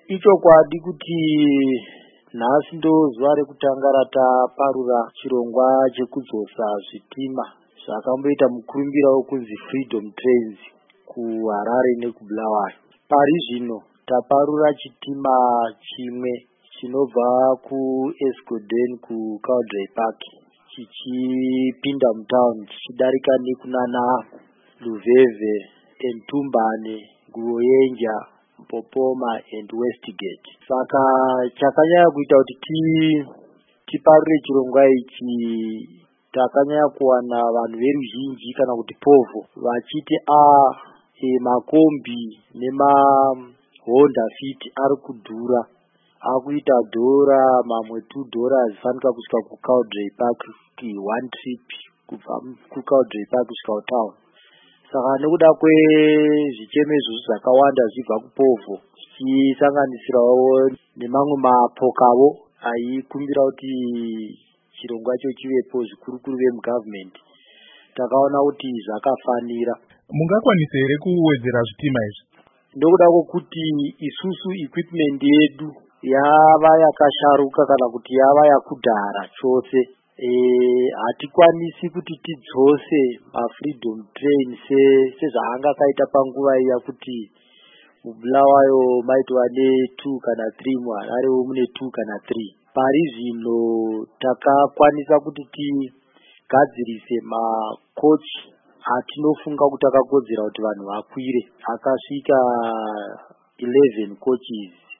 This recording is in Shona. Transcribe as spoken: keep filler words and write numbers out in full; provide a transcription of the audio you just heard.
Ichokwadi kuti nhasi ndo zuva rekutanga rataparura chirongwa chekudzosa zvitima zvakamboita mukurumbira wekunzi Freedom Trains kuHarare nekuBulawayo. Pari zvino taparura chitima chimwe chinobva kuEscondeni kuCowdray Park chichipinda mutown chichidarika nekunana Luveve, Entumbane, Nguoyenja, Popoma and Westgate. Saka chakanyanya kuita kuti ti tiparure chirongwa ichi, takanyanya kuwana vanhu veruzhinji kana kuti povo vachiti a e, makombi nema Honda Fit ari kudhura, akuita dhora mamwe two dollars fanika kusvika kuCowdray Park one trip kubva kuCowdray Park kusvika kutown. Saka nekuda kwezvichemezvo zvakawanda zvibva kupovo zvichisanganisirawo nemamwe mapokavo aikumbira kuti chirongwa icho chivepo zvikurukuru vemugavhimende, takaona kuti zvakafanira. Mungakwanisa here kuwedzera zvitima izvi? Ndokuda kwokuti isusu equipment yedu yava yakasharuka kana kuti yava yakudhara chose. E, hatikwanisi kuti tidzose maFreedom Train se sezvaanga kaita panguva iya kuti muBulawayo maitwa ne two kana three, muHararewo mune two kana three. Pari zvino takakwanisa kuti tigadzirise makochi atinofunga kuti akakodzera kuti vanhu vakwire, akasvika eleven coaches